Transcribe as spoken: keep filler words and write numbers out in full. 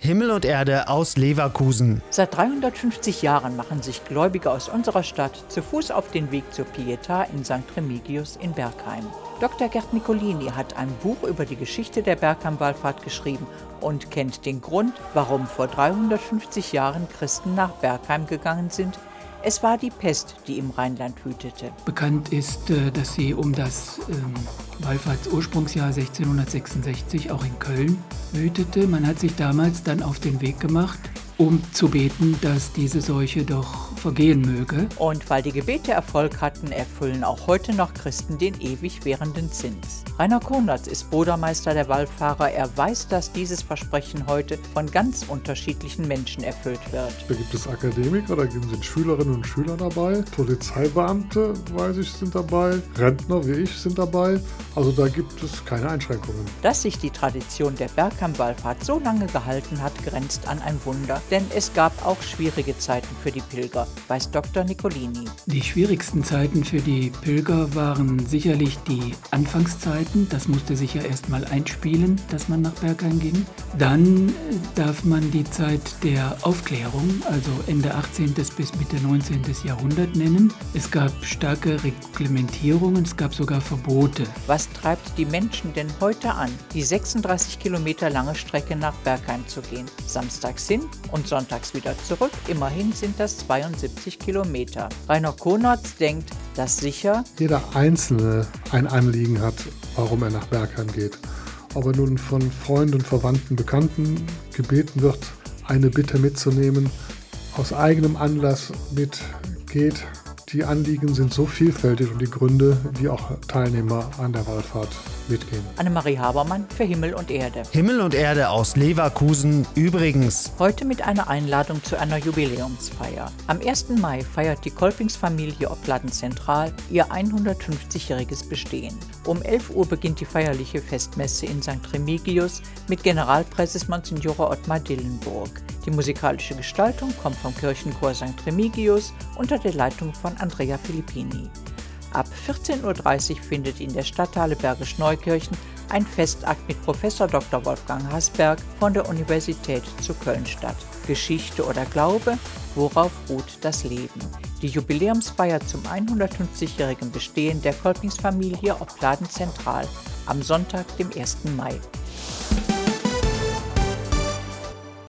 Himmel und Erde aus Leverkusen. Seit dreihundertfünfzig Jahren machen sich Gläubige aus unserer Stadt zu Fuß auf den Weg zur Pietà in Sankt Remigius in Bergheim. Doktor Gerd Nicolini hat ein Buch über die Geschichte der Bergheim-Wallfahrt geschrieben und kennt den Grund, warum vor dreihundertfünfzig Jahren Christen nach Bergheim gegangen sind. Es war die Pest, die im Rheinland wütete. Bekannt ist, dass sie um das ähm, Wallfahrtsursprungsjahr sechzehnhundertsechsundsechzig auch in Köln wütete. Man hat sich damals dann auf den Weg gemacht, um zu beten, dass diese Seuche doch vergehen möge. Und weil die Gebete Erfolg hatten, erfüllen auch heute noch Christen den ewig währenden Zins. Rainer Konatz ist Brudermeister der Wallfahrer. Er weiß, dass dieses Versprechen heute von ganz unterschiedlichen Menschen erfüllt wird. Da gibt es Akademiker, da sind Schülerinnen und Schüler dabei, Polizeibeamte, weiß ich, sind dabei, Rentner wie ich sind dabei. Also da gibt es keine Einschränkungen. Dass sich die Tradition der Bergheim-Wallfahrt so lange gehalten hat, grenzt an ein Wunder. Denn es gab auch schwierige Zeiten für die Pilger, weiß Doktor Nicolini. Die schwierigsten Zeiten für die Pilger waren sicherlich die Anfangszeiten. Das musste sich ja erst mal einspielen, dass man nach Bergheim ging. Dann darf man die Zeit der Aufklärung, also Ende achtzehnten bis Mitte neunzehnten Jahrhundert nennen. Es gab starke Reglementierungen, es gab sogar Verbote. Was treibt die Menschen denn heute an, die sechsunddreißig Kilometer lange Strecke nach Bergheim zu gehen? Samstags hin und sonntags wieder zurück. Immerhin sind das zweiundsiebzig Kilometer. Rainer Konatz denkt, dass sicher jeder Einzelne ein Anliegen hat, warum er nach Bergheim geht. Ob er nun von Freunden, Verwandten, Bekannten gebeten wird, eine Bitte mitzunehmen, aus eigenem Anlass mitgeht. Die Anliegen sind so vielfältig und die Gründe, wie auch Teilnehmer an der Wallfahrt mitgehen. Annemarie Habermann für Himmel und Erde. Himmel und Erde aus Leverkusen übrigens. Heute mit einer Einladung zu einer Jubiläumsfeier. Am ersten Mai feiert die Kolpingsfamilie Opladen Zentral ihr hundertfünfzigjähriges Bestehen. Um elf Uhr beginnt die feierliche Festmesse in Sankt Remigius mit Generalpräses Monsignore Ottmar Dillenburg. Die musikalische Gestaltung kommt vom Kirchenchor Sankt Remigius unter der Leitung von Andrea Filippini. Ab vierzehn Uhr dreißig findet in der Stadthalle Bergisch Neukirchen ein Festakt mit Professor Doktor Wolfgang Hasberg von der Universität zu Köln statt. Geschichte oder Glaube? Worauf ruht das Leben? Die Jubiläumsfeier zum hundertfünfzigjährigen Bestehen der Kolpingsfamilie Opladen Zentral am Sonntag, dem ersten Mai.